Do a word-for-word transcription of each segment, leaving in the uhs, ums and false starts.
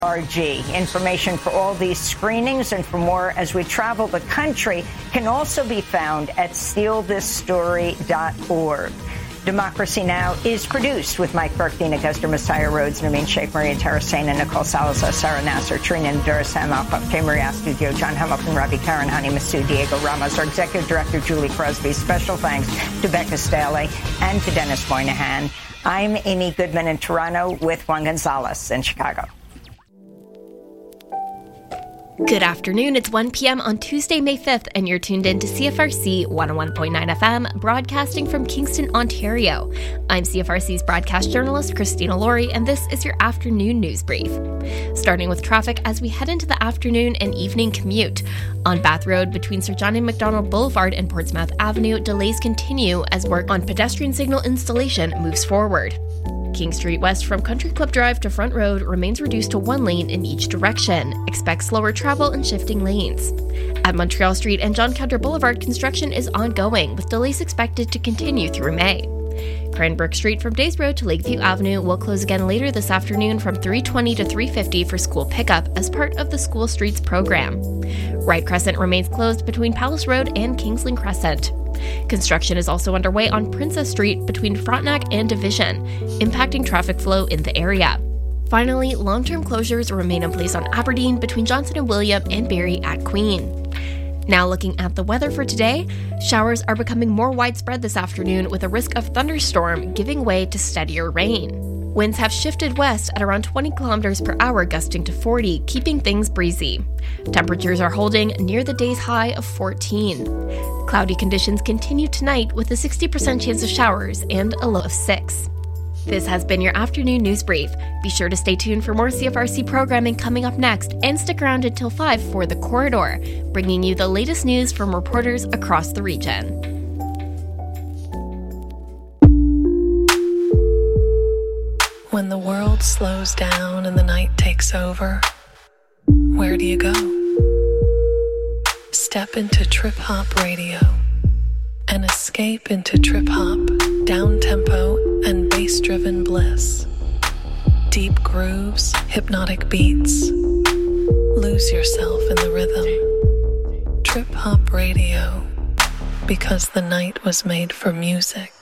R G. Information for all these screenings and for more as we travel the country can also be found at steal this story dot org. Democracy Now! Is produced with Mike Burke, Dina Gester, Messiah Rhodes, Namin Sheikh, Maria Tarasena, Nicole Salazar, Sarah Nasser, Trina Nadura, Sam Alcock, K. Maria Studio, John Hamilton, Ravi Karen, Hani Masood, Diego Ramos, our Executive Director, Julie Crosby. Special thanks to Becca Staley and to Dennis Moynihan. I'm Amy Goodman in Toronto with Juan Gonzalez in Chicago. Good afternoon. It's one p.m. on Tuesday, May fifth, and you're tuned in to C F R C one oh one point nine F M, broadcasting from Kingston, Ontario. I'm C F R C's broadcast journalist, Christina Laurie, and this is your afternoon news brief. Starting with traffic as we head into the afternoon and evening commute. On Bath Road between Sir John A. Macdonald Boulevard and Portsmouth Avenue, delays continue as work on pedestrian signal installation moves forward. King Street West from Country Club Drive to Front Road remains reduced to one lane in each direction. Expect slower travel and shifting lanes. At Montreal Street and John Counter Boulevard, construction is ongoing, with delays expected to continue through May. Cranbrook Street from Days Road to Lakeview Avenue will close again later this afternoon from three twenty to three fifty for school pickup as part of the School Streets program. Wright Crescent remains closed between Palace Road and Kingsland Crescent. Construction is also underway on Princess Street between Frontenac and Division, impacting traffic flow in the area. Finally, long-term closures remain in place on Aberdeen between Johnson and William and Barrie at Queen. Now looking at the weather for today, showers are becoming more widespread this afternoon with a risk of thunderstorm giving way to steadier rain. Winds have shifted west at around twenty kilometers per hour, gusting to forty, keeping things breezy. Temperatures are holding near the day's high of fourteen. Cloudy conditions continue tonight with a sixty percent chance of showers and a low of six. This has been your afternoon news brief. Be sure to stay tuned for more C F R C programming coming up next, and stick around until five for The Corridor, bringing you the latest news from reporters across the region. When the world slows down and the night takes over, where do you go? Step into Trip Hop Radio and escape into trip hop, down-tempo, and bass-driven bliss. Deep grooves, hypnotic beats. Lose yourself in the rhythm. Trip Hop Radio, because the night was made for music.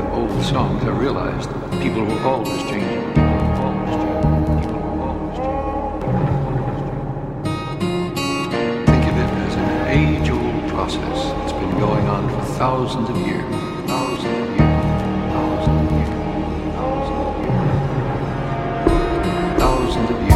old songs, I realized people were always changing. People were always changing. People were always changing. Think of it as an age-old process that's been going on for thousands of years. Thousands of years. Thousands of years. Thousands of years. Thousands of years.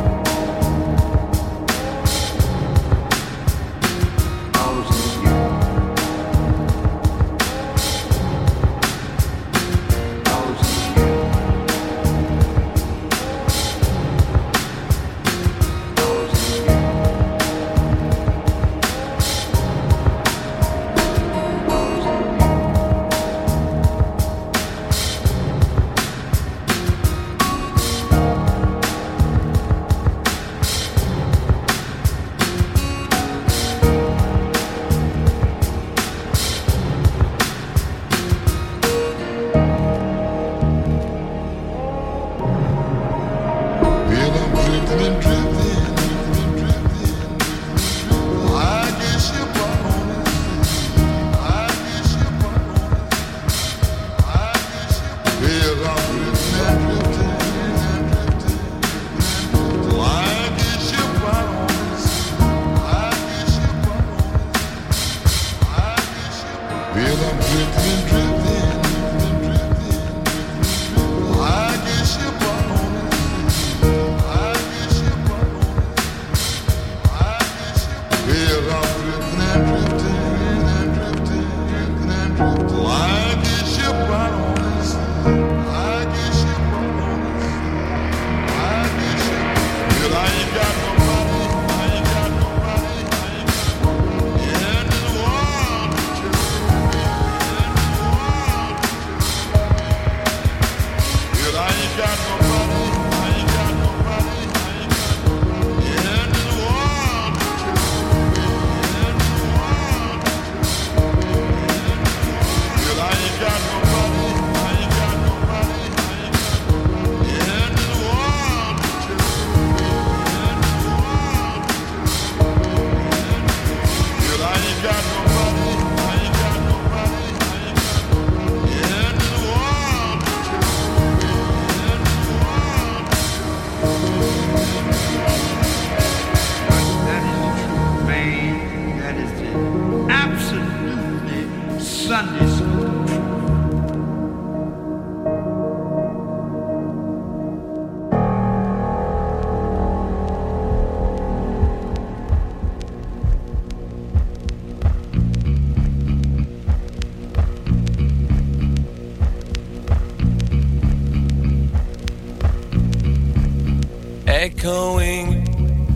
Echoing,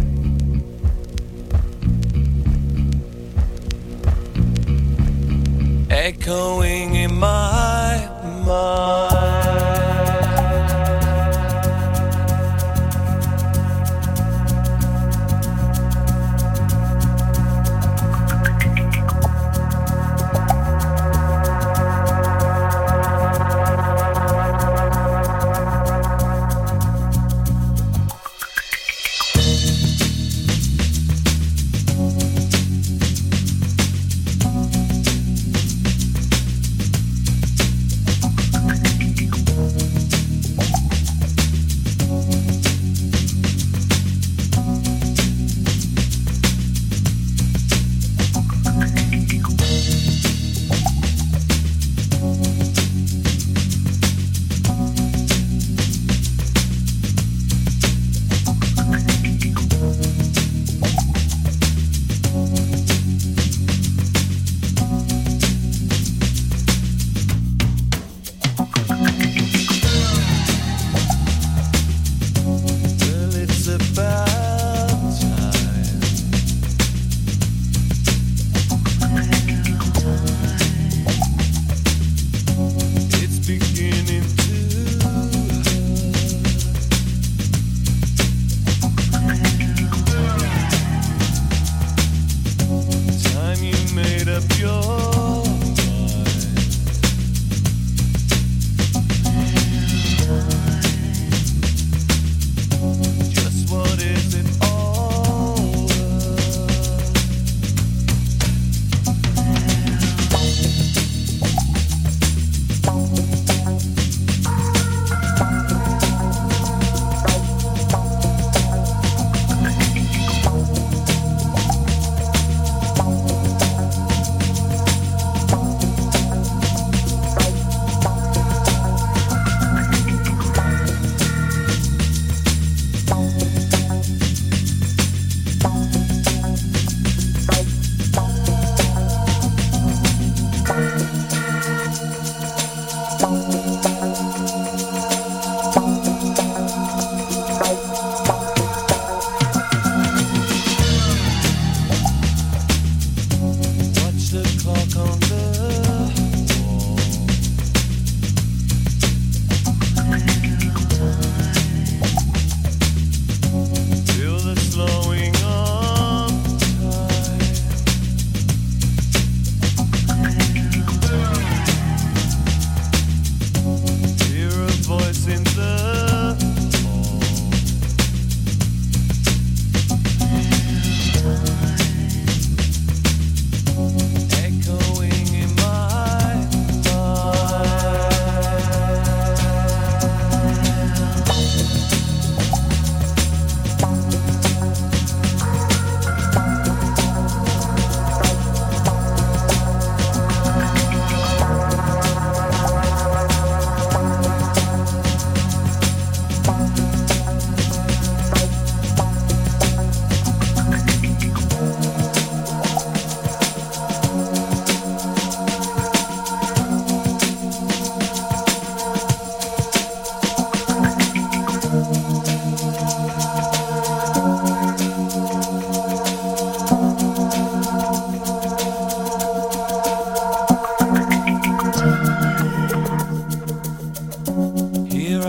echoing in my mind.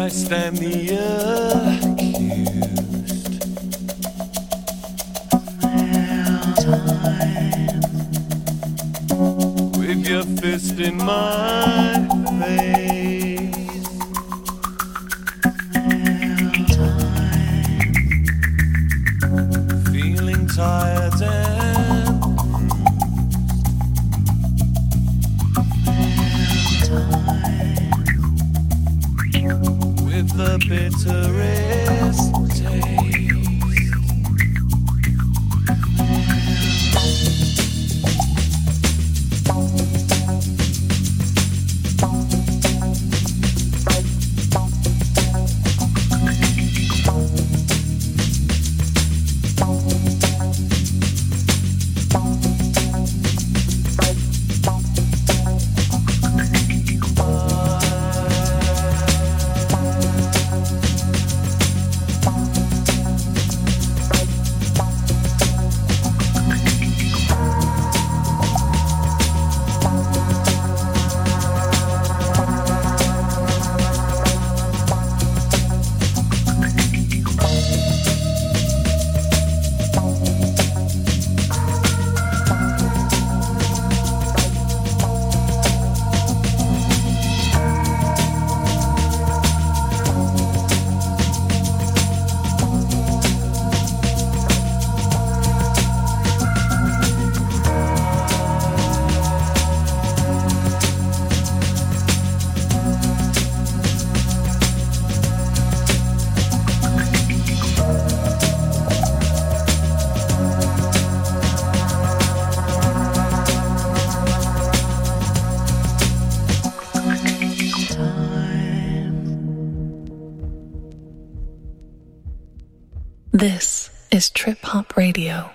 I stand the accused. With your fist in my face, feeling tired and with the bitterest taste. This is Trip Hop Radio.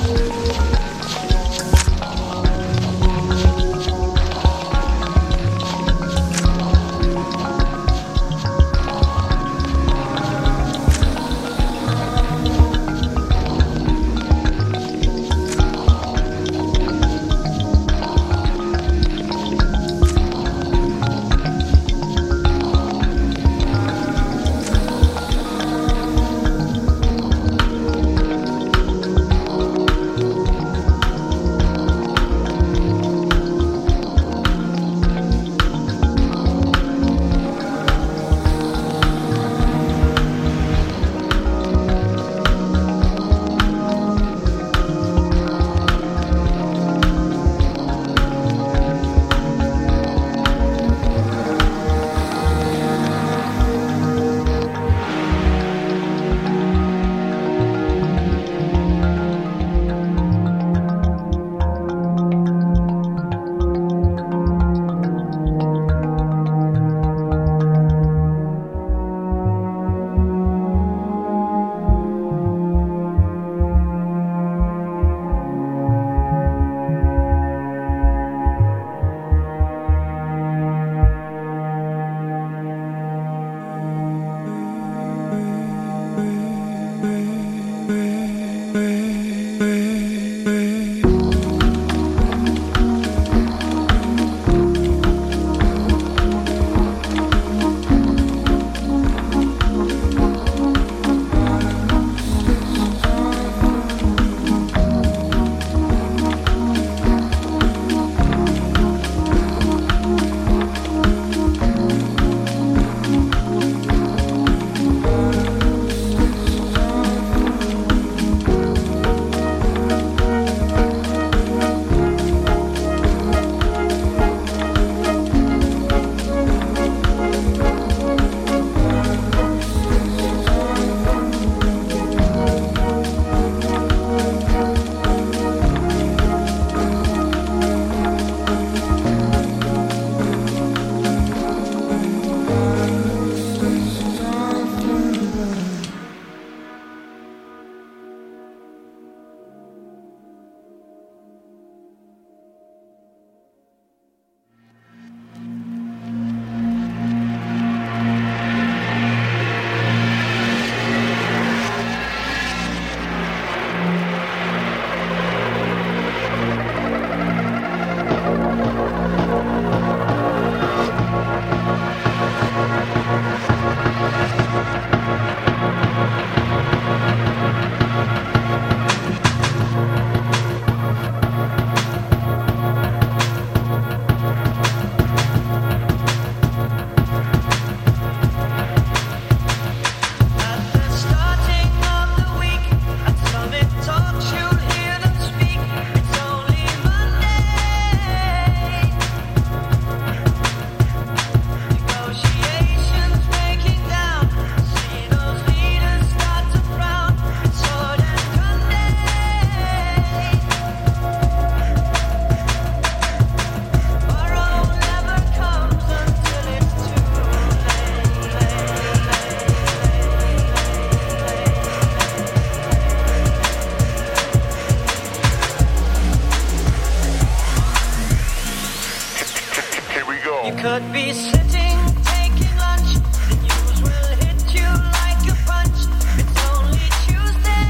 could be sitting, taking lunch. The news will hit you like a punch. It's only Tuesday.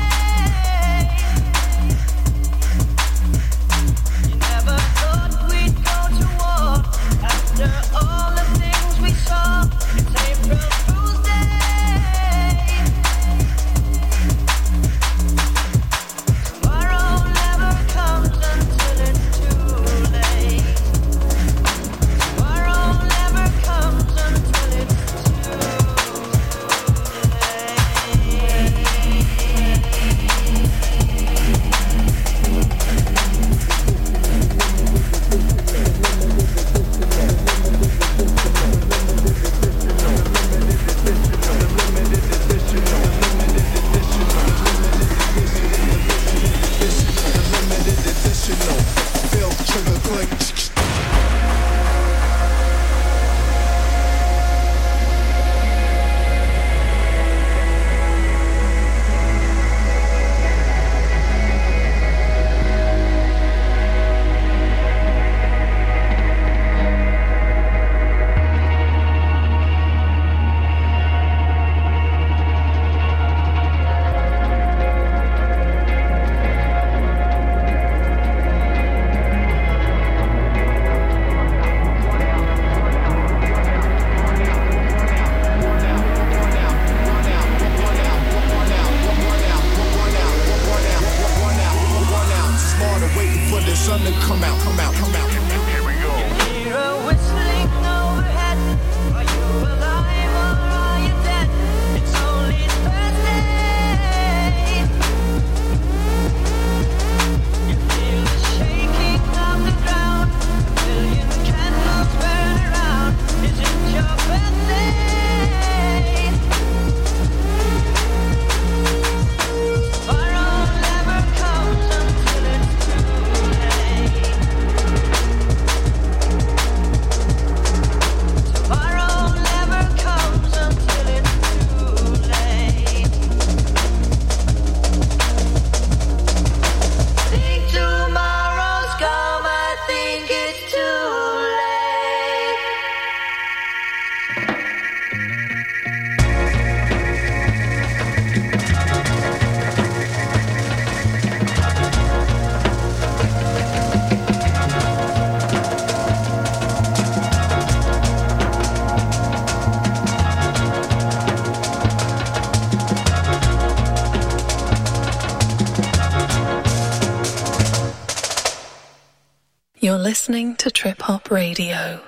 You never thought we'd go to war after all the things we saw. It's April Fool's Day. Tomorrow never comes until it's too late. Tomorrow never comes. the sun to come out, come out, come out. Here we go. You hear a whistling overhead. Are you alive or are you dead? It's only Thursday. You feel the shaking of the ground. A million candles burn around. Is it your birthday? Tomorrow never comes until it's too late. Tomorrow never comes until it's too late. Think tomorrow's come, I think it's too late. You're listening to Trip Hop Radio.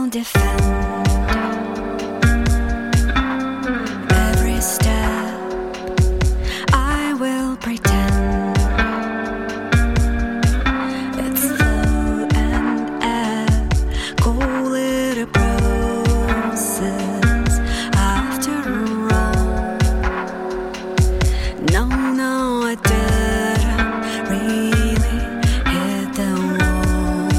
will defend every step. I will pretend it's flow and ebb. Call it a process after all. No, no, I didn't really hit the wall.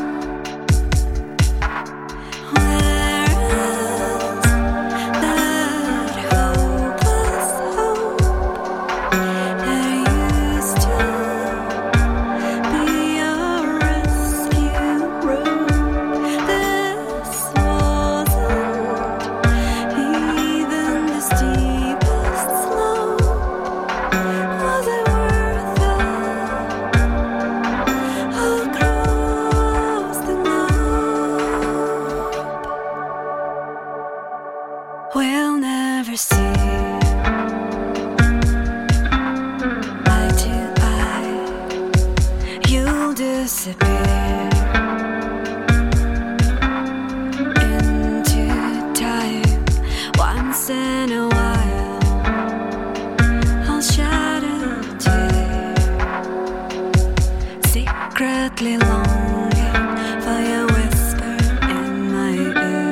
Where is that hopeless hope that used to be a rescue rope? This wasn't even the steepest slope. Was it worth it? Across the globe, we'll never see eye to eye. You'll disappear into time. Once in a while, I'll shatter too, secretly longing for your whisper in my ear.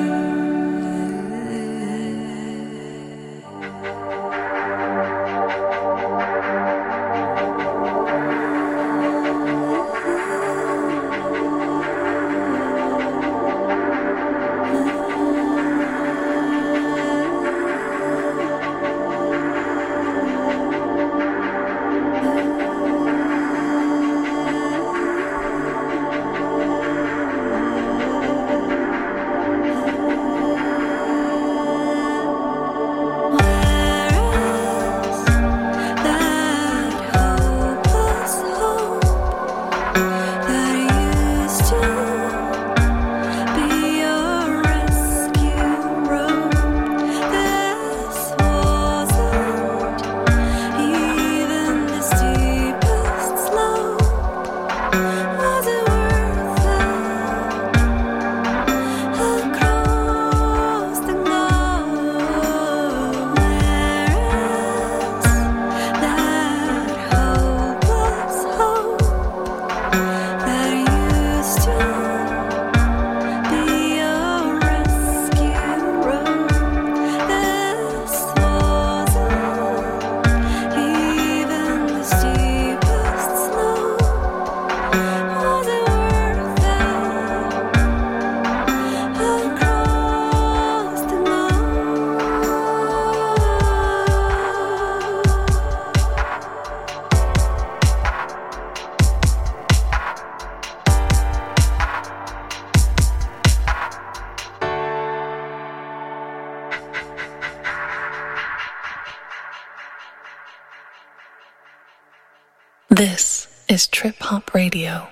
This is Trip Hop Radio.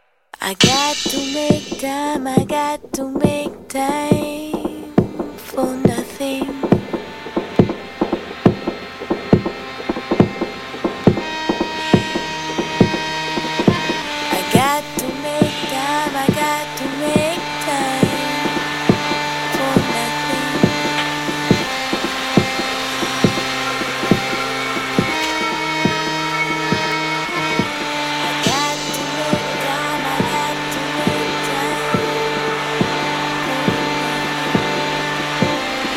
I got to make time, I got to make time for nothing. I got to make time, I got to make time for nothing. I got to make time, I got to make time for nothing.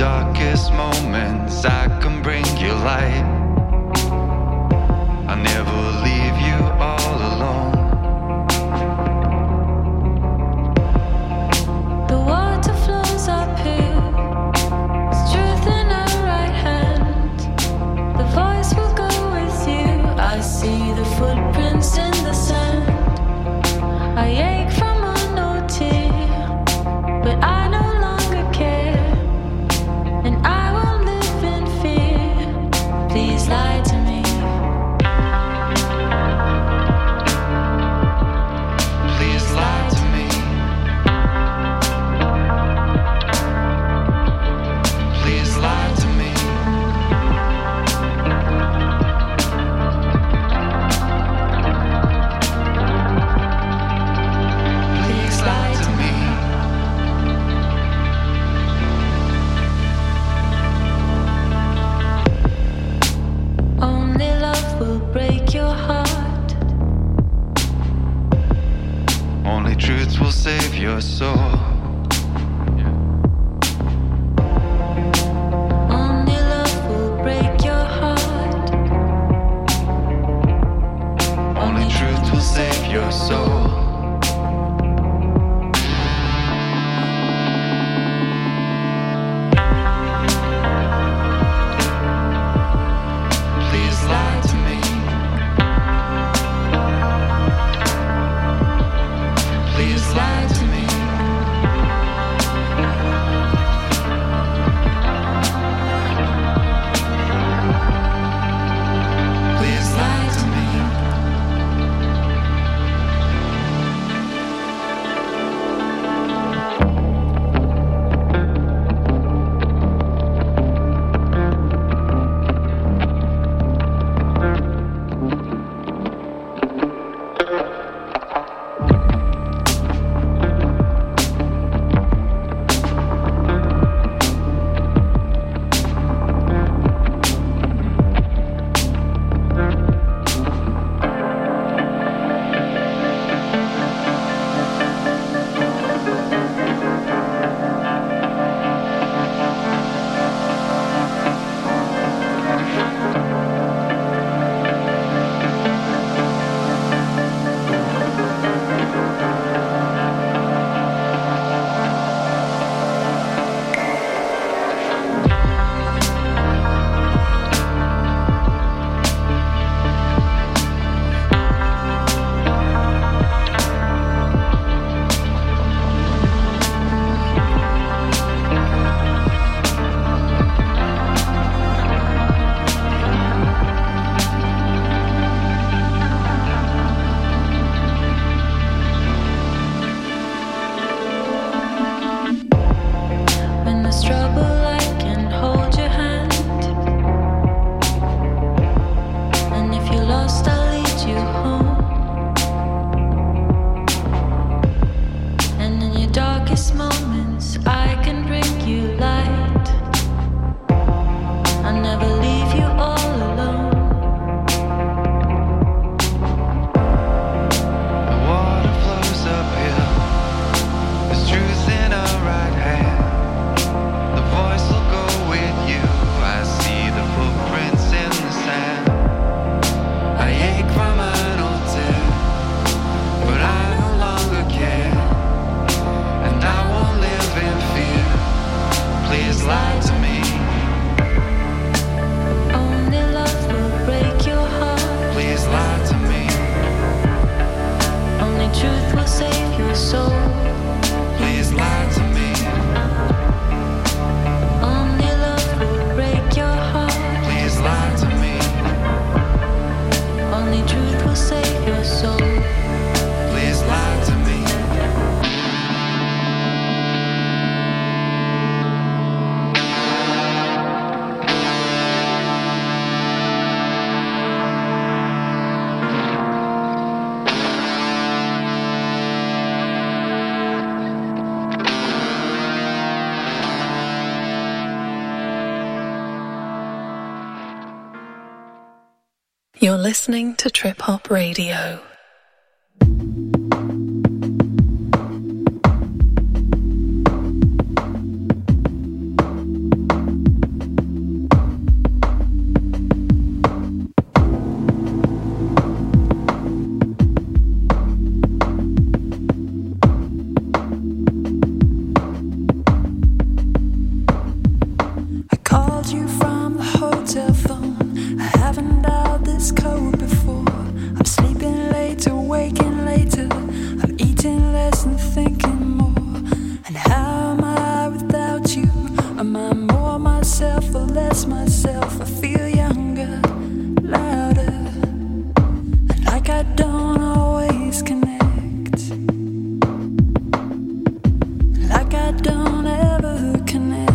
darkest moments, I can bring you light. I never leave you all alone. The water flows uphill. It's truth in our right hand. The voice will go with you. I see the footprints in the sand. I ache from a no tear, but I no longer care, and I won't live in fear. Please lie to me. Please lie to me. Please lie to me. Please lie to me. Only love will break your heart. Only truth will save your soul. Only love will break your heart. Only truth will save your soul. Please lie to me. Please lie to me. Please lie to me. When there's trouble, I can hold your hand. And if you're lost, I'll lead you home. And in your darkest moments, I can bring you light. I'll never leave you all alone. The water flows uphill. There's truth in our right hand. The voice will go with you. I see the footprints in the sand. I ache from an old tear, but I no longer care, and I won't live in fear. Please lie to me. Only love will break your heart. Please lie to me. Only truth will save your soul. Please lie to me. Only love will break your heart. Please lie to me. Only truth will save your soul. Please lie to me. You're listening to Trip Hop Radio. called you from the hotel phone. I haven't dialed this code before. I'm sleeping later, waking later. I'm eating less and thinking more. And how am I without you? Am I more myself or less myself? I feel younger, louder, and like I don't always connect, like I don't ever connect.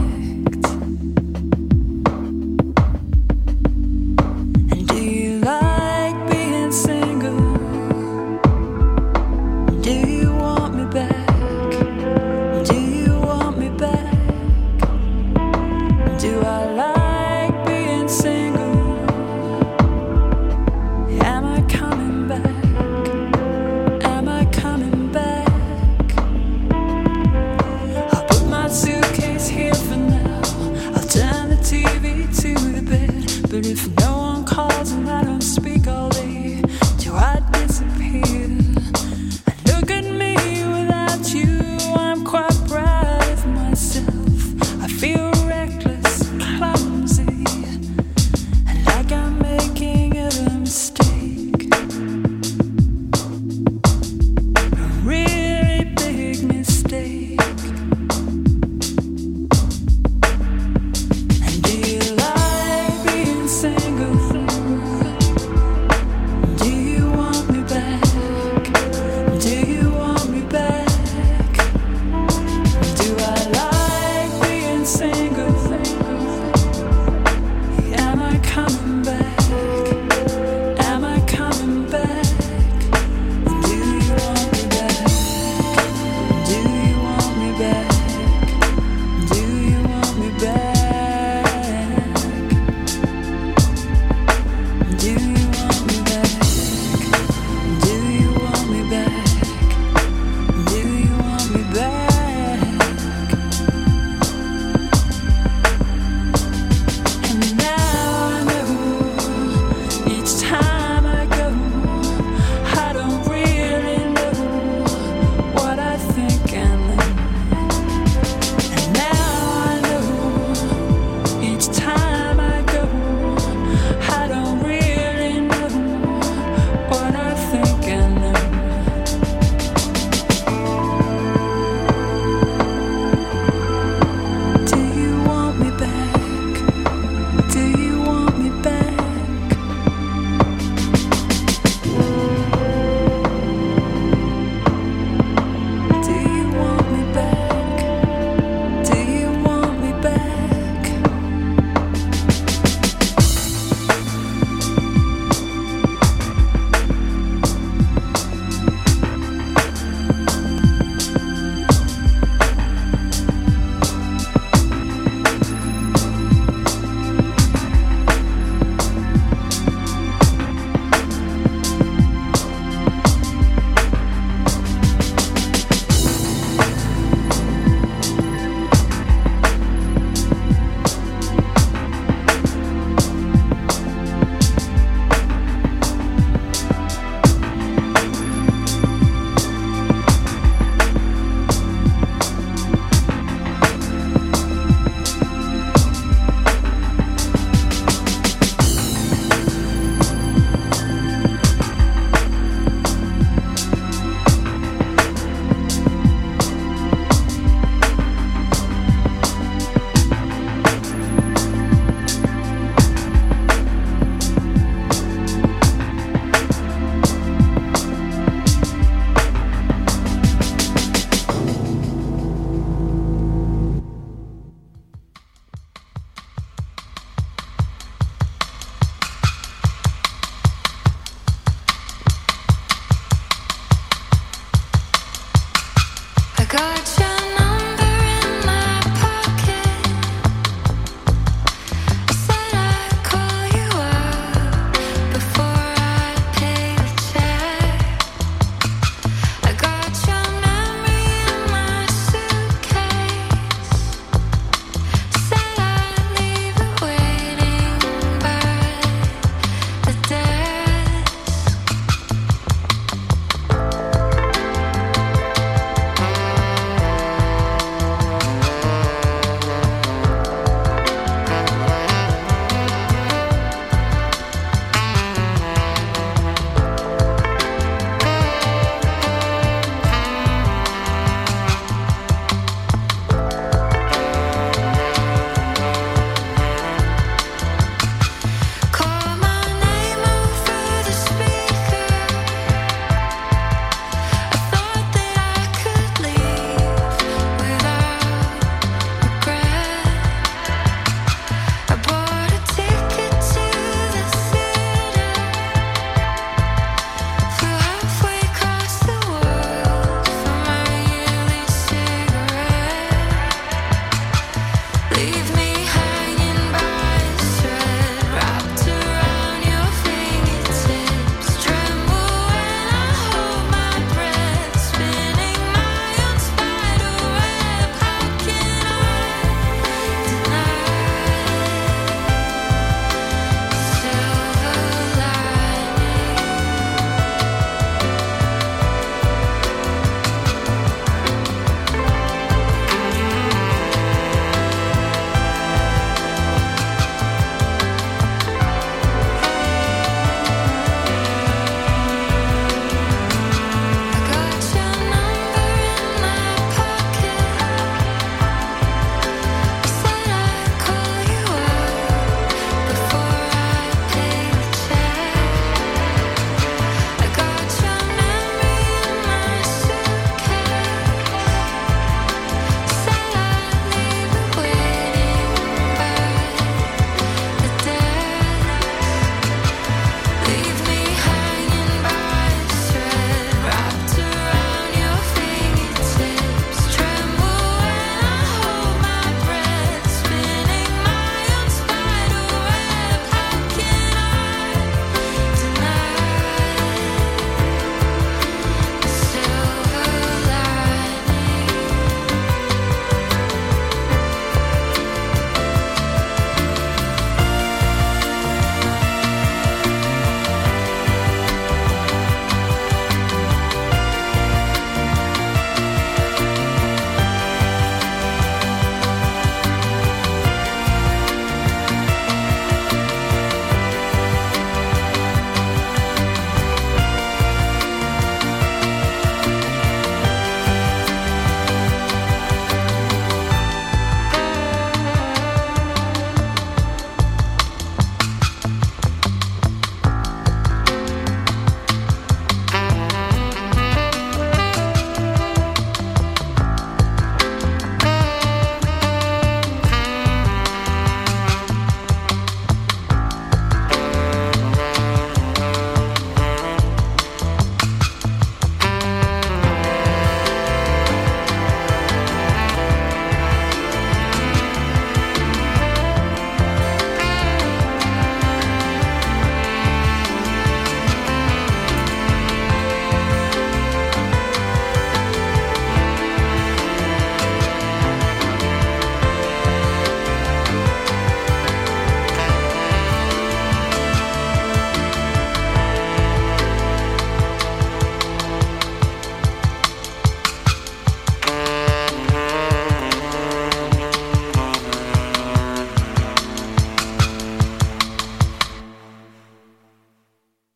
And do you like being single? Do you want me back? Do you want me back? Do I like being single? Am I coming back? Am I coming back? I'll put my suitcase here for now. I'll turn the T V to the bed. But if no one calls and I don't speak all day, do I disappear? And look at me without you. I'm quite proud of myself. I feel reckless, clumsy, and like I'm making a mistake, a really big mistake. And do you like being single?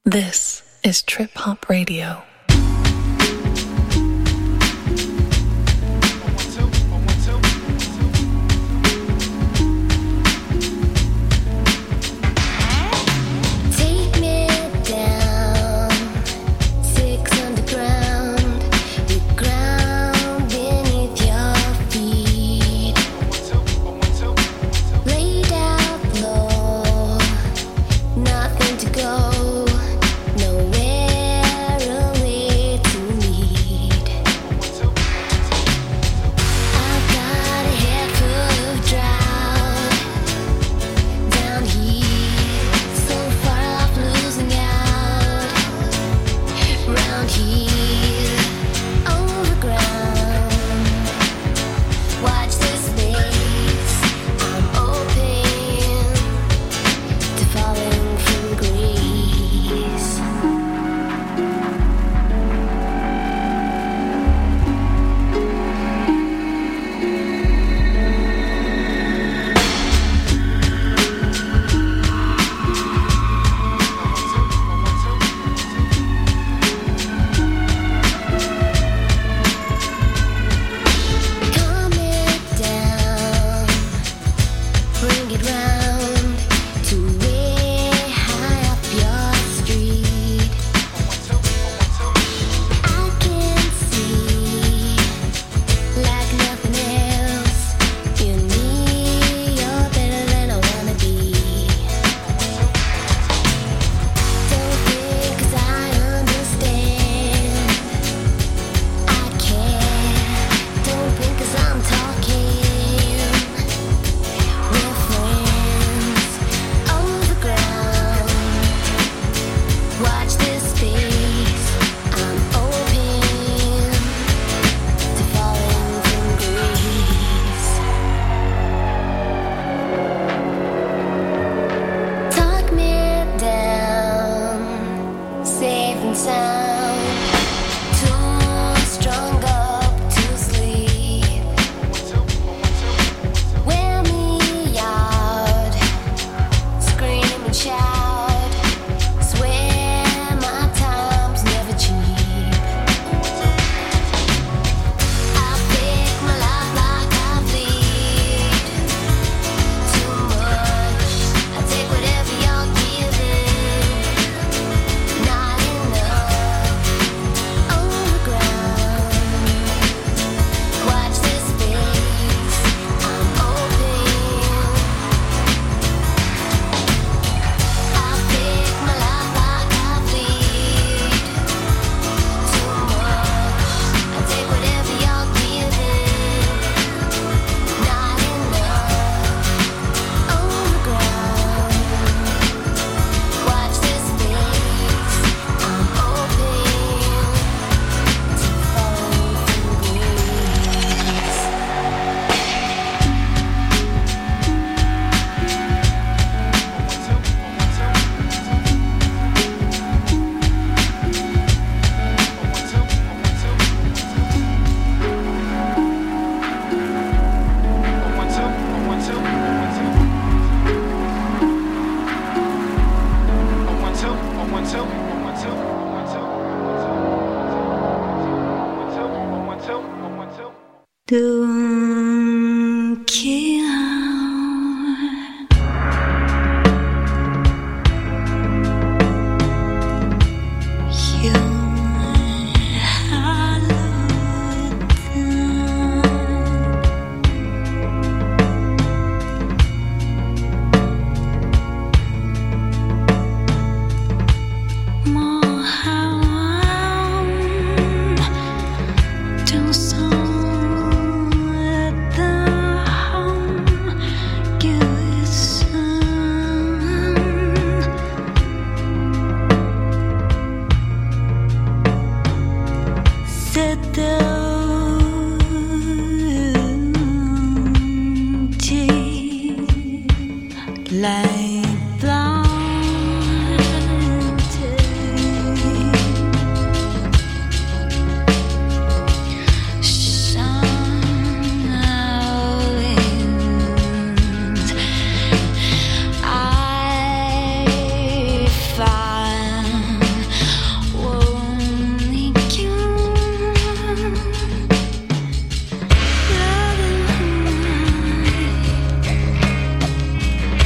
This is Trip Hop Radio. Like